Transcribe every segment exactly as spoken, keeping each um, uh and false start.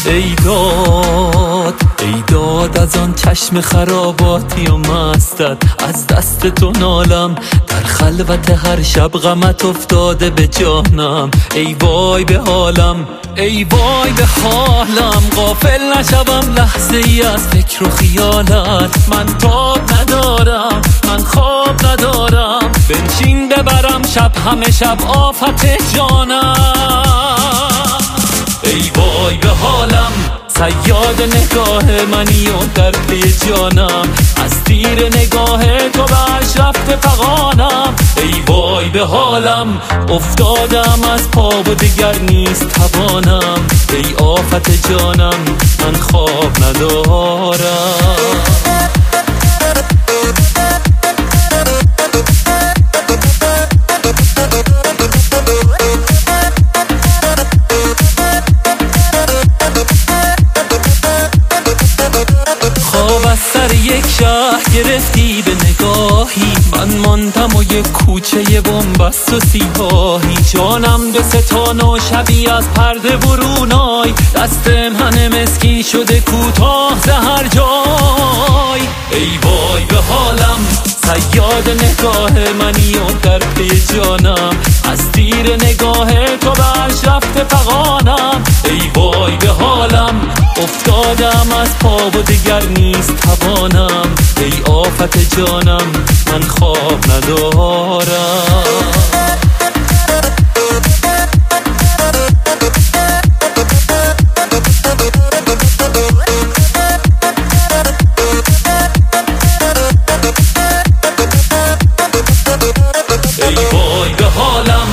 ای داد ای داد از آن چشم خراباتی و مستت، از دست تو نالم در خلوت هر شب، غمت افتاده به جانم. ای وای به حالم ای وای به حالم، غافل نشوم لحظه ای از فکر و خیالت. من تاب ندارم من خواب ندارم، بنشین ببرم شب همه شب آفت جانم. ای وای به حالم صیاد نگاه منی و در پی جانم، از تیر نگاه تو به عرش رفته فغانم. ای وای به حالم افتادم از پا و دیگر نیست توانم. ای آفت جانم من خواب ندارم. خواب از سر یک شهر گرفتی به نگاهی، من ماندم و یک کوچه بنبست و سیاهی. جانم به ستان و شبی از پرده برونای، دست من مسکین شده کوتاه ز هر جای. ای وای به حالم صیاد نگاه منی و در پی جانم، از تیر نگاه تو به عرش رفته فغانم. ای وای به حالم افتادم از پا و دیگر نیست توانم. ای آفت جانم من خواب ندارم. ای وای به حالم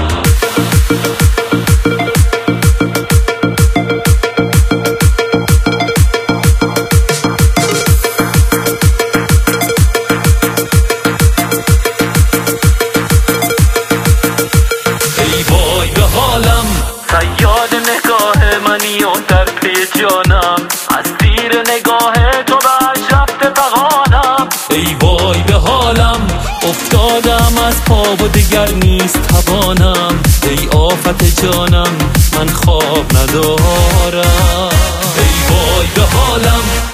صیاد نگاه منی و در پی جانم، از تیر نگاه تو به عرش رفته فغانم. ای وای به حالم افتادم از پا و دیگر نیست توانم. ای آفت جانم من خواب ندارم. ای وای به حالم